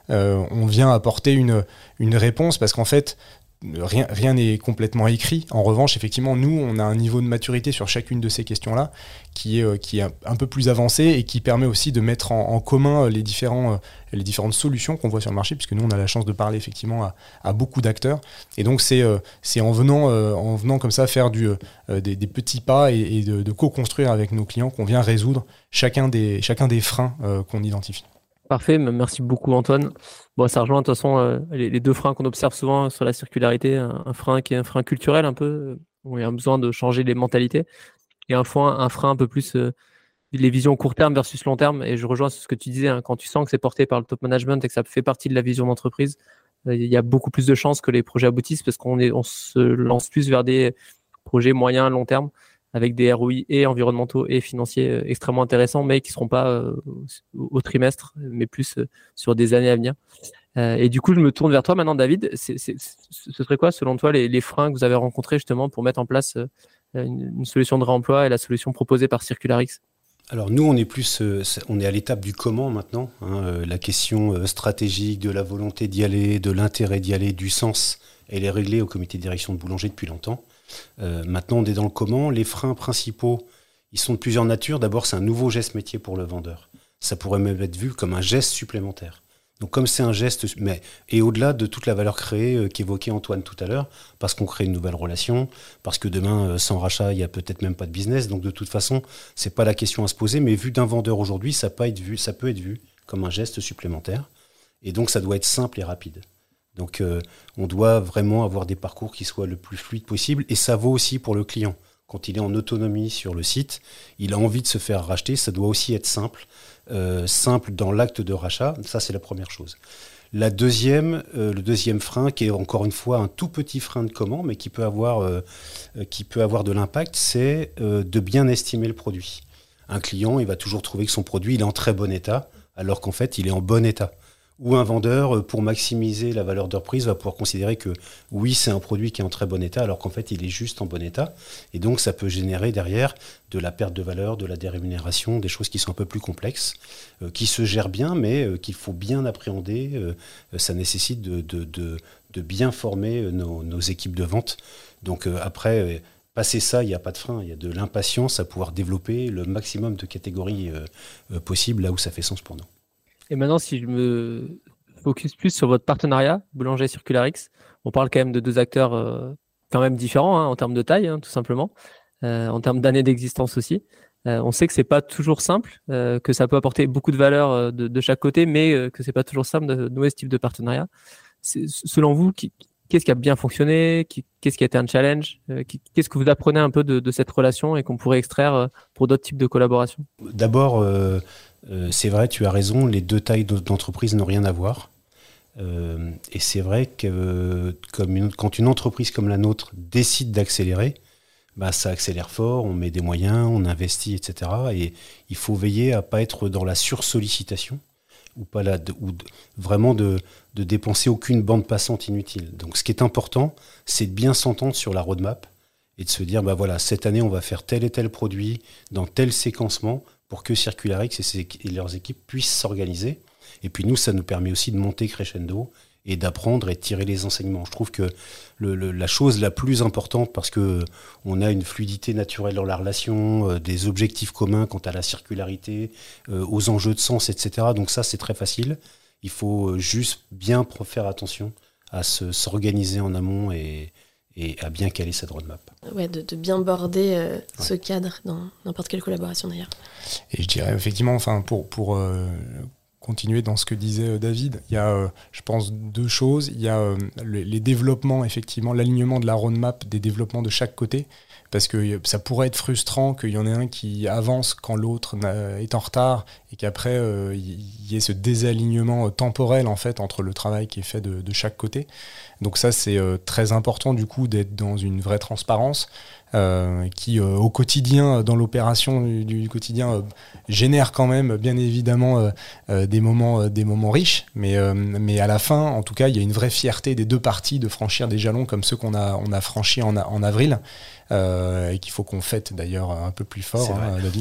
on vient apporter une réponse parce qu'en fait, rien n'est complètement écrit. En revanche, effectivement, nous, on a un niveau de maturité sur chacune de ces questions-là qui est un peu plus avancé et qui permet aussi de mettre en commun les différentes solutions qu'on voit sur le marché, puisque nous, on a la chance de parler effectivement à beaucoup d'acteurs. Et donc, c'est en venant comme ça faire des petits pas et de co-construire avec nos clients qu'on vient résoudre chacun des freins qu'on identifie. Parfait, merci beaucoup Antoine. Bon, ça rejoint de toute façon les deux freins qu'on observe souvent sur la circularité, un frein qui est un frein culturel un peu, où il y a besoin de changer les mentalités, et un frein un peu plus les visions court terme versus long terme. Et je rejoins ce que tu disais, quand tu sens que c'est porté par le top management et que ça fait partie de la vision d'entreprise, il y a beaucoup plus de chances que les projets aboutissent parce qu'on se lance plus vers des projets moyens, long terme, avec des ROI et environnementaux et financiers extrêmement intéressants, mais qui ne seront pas au trimestre, mais plus sur des années à venir. Et du coup, je me tourne vers toi maintenant, David. Ce serait quoi, selon toi, les freins que vous avez rencontrés justement pour mettre en place une solution de réemploi et la solution proposée par CircularX? Alors nous, on est à l'étape du comment maintenant. La question stratégique, de la volonté d'y aller, de l'intérêt d'y aller, du sens, elle est réglée au comité de direction de Boulanger depuis longtemps. Maintenant, on est dans le comment. Les freins principaux, ils sont de plusieurs natures. D'abord, c'est un nouveau geste métier pour le vendeur. Ça pourrait même être vu comme un geste supplémentaire. Donc, comme c'est un geste, et au-delà de toute la valeur créée qu'évoquait Antoine tout à l'heure, parce qu'on crée une nouvelle relation, parce que demain, sans rachat, il n'y a peut-être même pas de business. Donc, de toute façon, c'est pas la question à se poser. Mais vu d'un vendeur aujourd'hui, ça peut être vu comme un geste supplémentaire. Et donc, ça doit être simple et rapide. Donc, on doit vraiment avoir des parcours qui soient le plus fluides possible. Et ça vaut aussi pour le client. Quand il est en autonomie sur le site, il a envie de se faire racheter. Ça doit aussi être simple. Simple dans l'acte de rachat. Ça, c'est la première chose. Le deuxième frein, qui est encore une fois un tout petit frein de comment, mais qui peut avoir de l'impact, c'est de bien estimer le produit. Un client, il va toujours trouver que son produit il est en très bon état, alors qu'en fait, il est en bon état. Ou un vendeur, pour maximiser la valeur de reprise, va pouvoir considérer que oui, c'est un produit qui est en très bon état, alors qu'en fait, il est juste en bon état. Et donc, ça peut générer derrière de la perte de valeur, de la dérémunération, des choses qui sont un peu plus complexes, qui se gèrent bien, mais qu'il faut bien appréhender. Ça nécessite de bien former nos équipes de vente. Donc après... Passer ça, il n'y a pas de frein, il y a de l'impatience à pouvoir développer le maximum de catégories possibles là où ça fait sens pour nous. Et maintenant, si je me focus plus sur votre partenariat, Boulanger CircularX, on parle quand même de deux acteurs quand même différents en termes de taille, tout simplement, en termes d'années d'existence aussi. On sait que c'est pas toujours simple, que ça peut apporter beaucoup de valeur de chaque côté, mais que c'est pas toujours simple de nouer ce type de partenariat. Selon vous, qu'est-ce qui a bien fonctionné? Qu'est-ce qui a été un challenge? Qu'est-ce que vous apprenez un peu de cette relation et qu'on pourrait extraire pour d'autres types de collaborations? D'abord, c'est vrai, tu as raison, les deux tailles d'entreprise n'ont rien à voir. Et c'est vrai que quand une entreprise comme la nôtre décide d'accélérer, ça accélère fort, on met des moyens, on investit, etc. Et il faut veiller à ne pas être dans la sursollicitation ou vraiment de dépenser aucune bande passante inutile. Donc ce qui est important, c'est de bien s'entendre sur la roadmap et de se dire, cette année, on va faire tel et tel produit dans tel séquencement pour que CircularX et leurs équipes puissent s'organiser. Et puis nous, ça nous permet aussi de monter crescendo et d'apprendre et de tirer les enseignements. Je trouve que la chose la plus importante, parce que on a une fluidité naturelle dans la relation, des objectifs communs quant à la circularité, aux enjeux de sens, etc. Donc ça, c'est très facile. Il faut juste bien faire attention à s'organiser en amont et à bien caler cette roadmap. Ouais, de bien border ce cadre dans n'importe quelle collaboration d'ailleurs. Et je dirais effectivement, pour continuer dans ce que disait David, il y a, je pense, deux choses. Il y a les développements, effectivement, l'alignement de la roadmap des développements de chaque côté, parce que ça pourrait être frustrant qu'il y en ait un qui avance quand l'autre est en retard et qu'après il y ait ce désalignement temporel en fait entre le travail qui est fait de chaque côté. Donc ça, c'est très important du coup d'être dans une vraie transparence qui au quotidien, dans l'opération du quotidien, génère quand même bien évidemment des moments riches, mais à la fin, en tout cas, il y a une vraie fierté des deux parties de franchir des jalons comme ceux qu'on a franchis en avril. Et qu'il faut qu'on fête d'ailleurs un peu plus fort, David.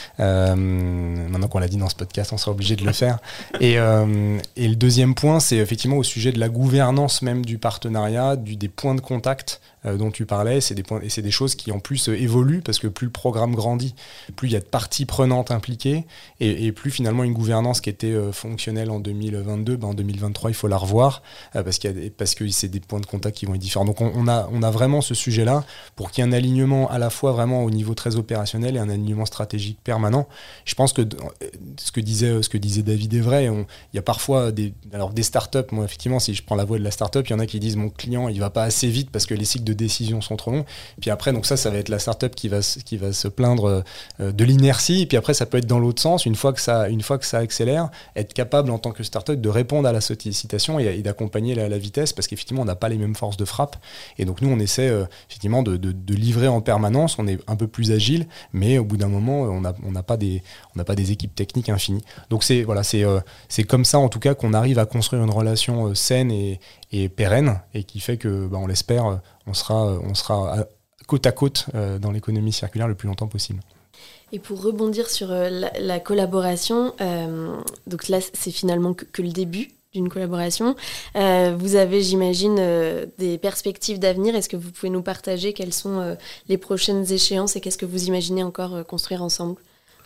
Maintenant qu'on l'a dit dans ce podcast, on sera obligé de le faire. Et le deuxième point, c'est effectivement au sujet de la gouvernance même du partenariat, des points de contact dont tu parlais. C'est des choses qui en plus évoluent parce que plus le programme grandit, plus il y a de parties prenantes impliquées et plus finalement une gouvernance qui était fonctionnelle en 2022, en 2023 il faut la revoir parce que c'est des points de contact qui vont être différents. Donc on a vraiment ce sujet-là pour qu'il y ait un alignement à la fois vraiment au niveau très opérationnel et un alignement stratégique permanent. Je pense que ce que disait David est vrai. Il y a parfois des startups, moi effectivement si je prends la voie de la startup, il y en a qui disent mon client il va pas assez vite parce que les cycles de décision sont trop longs. Puis après donc ça va être la startup qui va se plaindre de l'inertie. Et puis après ça peut être dans l'autre sens, une fois que ça accélère, être capable en tant que startup de répondre à la sollicitation et d'accompagner la vitesse parce qu'effectivement on n'a pas les mêmes forces de frappe. Et donc nous on essaie effectivement de livrer en permanence, on est un peu plus agile, mais au bout d'un moment, on n'a pas des équipes techniques infinies. Donc c'est comme ça en tout cas qu'on arrive à construire une relation saine et pérenne et qui fait que, on l'espère, on sera côte à côte dans l'économie circulaire le plus longtemps possible. Et pour rebondir sur la collaboration, donc là c'est finalement que le début d'une collaboration. Vous avez, j'imagine, des perspectives d'avenir. Est-ce que vous pouvez nous partager quelles sont les prochaines échéances et qu'est-ce que vous imaginez encore construire ensemble ?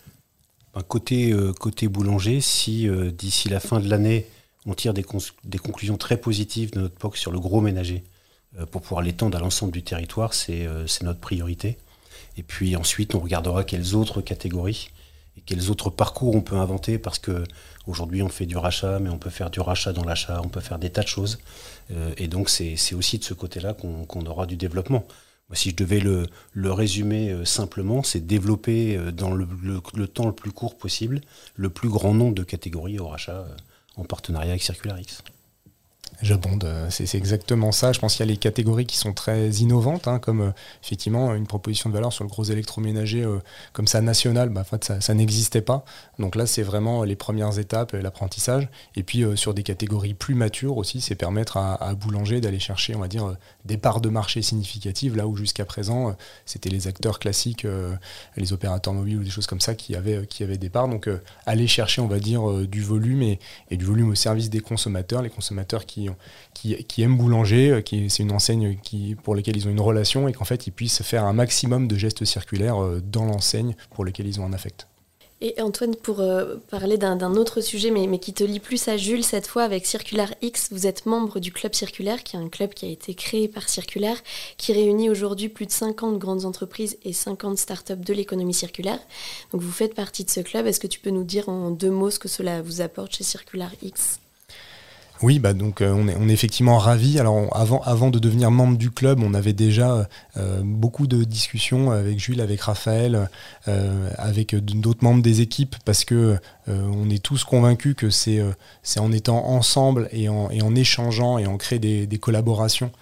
Côté boulanger, si d'ici la fin de l'année, on tire des conclusions très positives de notre POC sur le gros ménager pour pouvoir l'étendre à l'ensemble du territoire, c'est notre priorité. Et puis ensuite, on regardera quelles autres catégories et quels autres parcours on peut inventer parce que aujourd'hui on fait du rachat, mais on peut faire du rachat dans l'achat, on peut faire des tas de choses. Et donc c'est aussi de ce côté-là qu'on aura du développement. Moi, si je devais le résumer simplement, c'est développer dans le temps le plus court possible le plus grand nombre de catégories au rachat en partenariat avec CircularX. J'abonde, c'est exactement ça. Je pense qu'il y a les catégories qui sont très innovantes, comme effectivement une proposition de valeur sur le gros électroménager comme ça national, en fait, ça n'existait pas. Donc là, c'est vraiment les premières étapes, l'apprentissage. Et puis sur des catégories plus matures aussi, c'est permettre à Boulanger d'aller chercher, on va dire, des parts de marché significatives, là où jusqu'à présent, c'était les acteurs classiques, les opérateurs mobiles ou des choses comme ça qui avaient des parts. Donc aller chercher, on va dire, du volume et du volume au service des consommateurs, les consommateurs qui aiment Boulanger, c'est une enseigne pour laquelle ils ont une relation et qu'en fait ils puissent faire un maximum de gestes circulaires dans l'enseigne pour lesquels ils ont un affect. Et Antoine, pour parler d'un autre sujet, mais qui te lie plus à Jules, cette fois avec CircularX, vous êtes membre du Club Circulaire, qui est un club qui a été créé par Circulaire, qui réunit aujourd'hui plus de 50 grandes entreprises et 50 startups de l'économie circulaire. Donc vous faites partie de ce club. Est-ce que tu peux nous dire en 2 mots ce que cela vous apporte chez CircularX ? Oui, donc on est effectivement ravis. Alors avant de devenir membre du club, on avait déjà beaucoup de discussions avec Jules, avec Raphaël, avec d'autres membres des équipes, parce que on est tous convaincus que c'est en étant ensemble et en échangeant et en créant des collaborations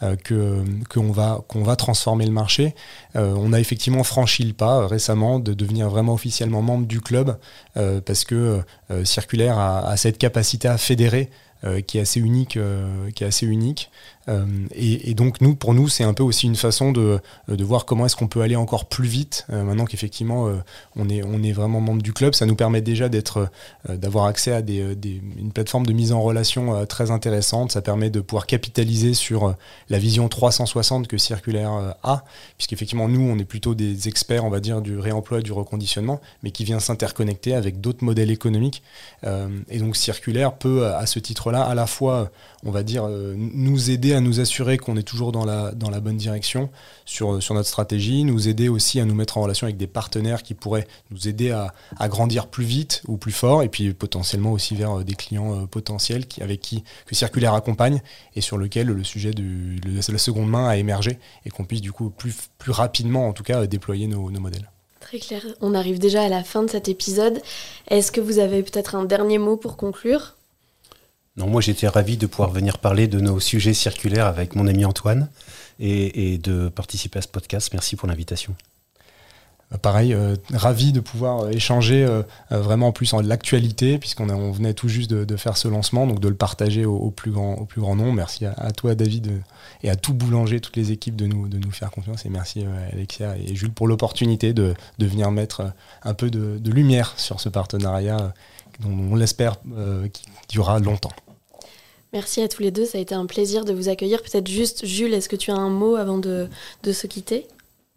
qu'on va transformer le marché. On a effectivement franchi le pas récemment de devenir vraiment officiellement membre du club parce que Circulaire a cette capacité à fédérer qui est assez unique. Et donc pour nous, c'est un peu aussi une façon de voir comment est-ce qu'on peut aller encore plus vite. Maintenant qu'effectivement, on est vraiment membre du club, ça nous permet déjà d'avoir accès à une plateforme de mise en relation très intéressante. Ça permet de pouvoir capitaliser sur la vision 360 que Circulaire a, puisqu'effectivement, nous, on est plutôt des experts, on va dire, du réemploi et du reconditionnement, mais qui vient s'interconnecter avec d'autres modèles économiques. Et donc, Circulaire peut, à ce titre-là, à la fois, on va dire, nous aider à nous assurer qu'on est toujours dans la bonne direction sur notre stratégie, nous aider aussi à nous mettre en relation avec des partenaires qui pourraient nous aider à grandir plus vite ou plus fort, et puis potentiellement aussi vers des clients potentiels que Circulaire accompagne et sur lequel le sujet de la seconde main a émergé et qu'on puisse du coup plus rapidement en tout cas déployer nos modèles. Très clair. On arrive déjà à la fin de cet épisode. Est-ce que vous avez peut-être un dernier mot pour conclure ? Non, moi j'étais ravi de pouvoir venir parler de nos sujets circulaires avec mon ami Antoine et de participer à ce podcast. Merci pour l'invitation. Pareil, ravi de pouvoir échanger vraiment en plus en l'actualité, puisqu'on venait tout juste de faire ce lancement, donc de le partager au plus grand nombre. Merci à toi David et à tout Boulanger, toutes les équipes de nous faire confiance, et merci Alexia et Jules pour l'opportunité de venir mettre un peu de lumière sur ce partenariat dont on l'espère qui durera longtemps. Merci à tous les deux, ça a été un plaisir de vous accueillir. Peut-être juste, Jules, est-ce que tu as un mot avant de se quitter ?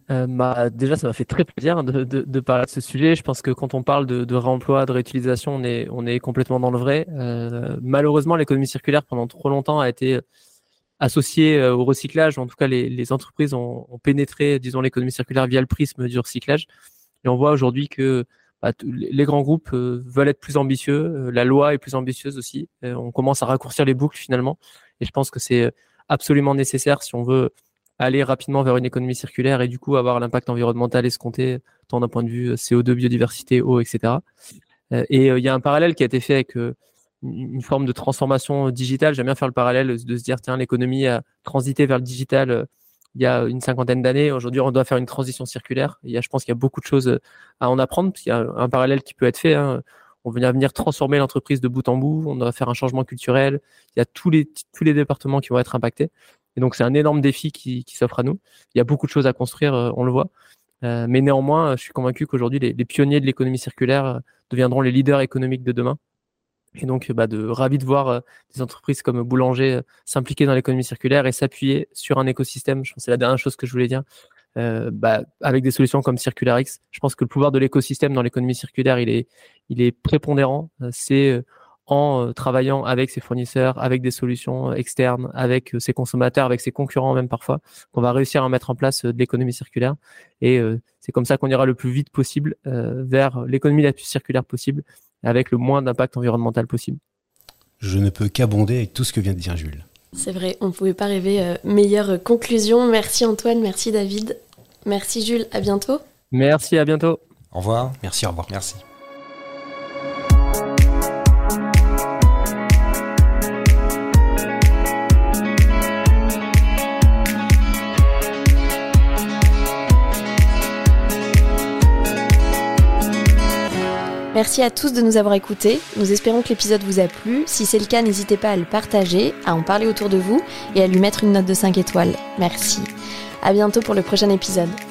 Déjà, ça m'a fait très plaisir de parler de ce sujet. Je pense que quand on parle de réemploi, de réutilisation, on est complètement dans le vrai. Malheureusement, l'économie circulaire, pendant trop longtemps, a été associée au recyclage. En tout cas, les entreprises ont pénétré, disons, l'économie circulaire via le prisme du recyclage. Et on voit aujourd'hui que les grands groupes veulent être plus ambitieux. La loi est plus ambitieuse aussi. On commence à raccourcir les boucles finalement. Et je pense que c'est absolument nécessaire si on veut aller rapidement vers une économie circulaire et du coup avoir l'impact environnemental escompté, tant d'un point de vue CO2, biodiversité, eau, etc. Et il y a un parallèle qui a été fait avec une forme de transformation digitale. J'aime bien faire le parallèle de se dire, tiens, l'économie a transité vers le digital il y a une 50aine d'années. Aujourd'hui, on doit faire une transition circulaire. Je pense qu'il y a beaucoup de choses à en apprendre. Il y a un parallèle qui peut être fait. On va venir transformer l'entreprise de bout en bout. On doit faire un changement culturel. Il y a tous les départements qui vont être impactés. Et donc, c'est un énorme défi qui s'offre à nous. Il y a beaucoup de choses à construire, on le voit. Mais néanmoins, je suis convaincu qu'aujourd'hui, les pionniers de l'économie circulaire deviendront les leaders économiques de demain. Et donc, ravi de voir des entreprises comme Boulanger s'impliquer dans l'économie circulaire et s'appuyer sur un écosystème. Je pense que c'est la dernière chose que je voulais dire. Avec des solutions comme CircularX, je pense que le pouvoir de l'écosystème dans l'économie circulaire, il est prépondérant. C'est en travaillant avec ses fournisseurs, avec des solutions externes, avec ses consommateurs, avec ses concurrents même parfois, qu'on va réussir à mettre en place de l'économie circulaire. Et c'est comme ça qu'on ira le plus vite possible vers l'économie la plus circulaire possible, avec le moins d'impact environnemental possible. Je ne peux qu'abonder avec tout ce que vient de dire Jules. C'est vrai, on ne pouvait pas rêver meilleure conclusion. Merci Antoine, merci David, merci Jules, à bientôt. Merci, à bientôt. Au revoir. Merci, au revoir. Merci. Merci à tous de nous avoir écoutés. Nous espérons que l'épisode vous a plu. Si c'est le cas, n'hésitez pas à le partager, à en parler autour de vous et à lui mettre une note de 5 étoiles. Merci. À bientôt pour le prochain épisode.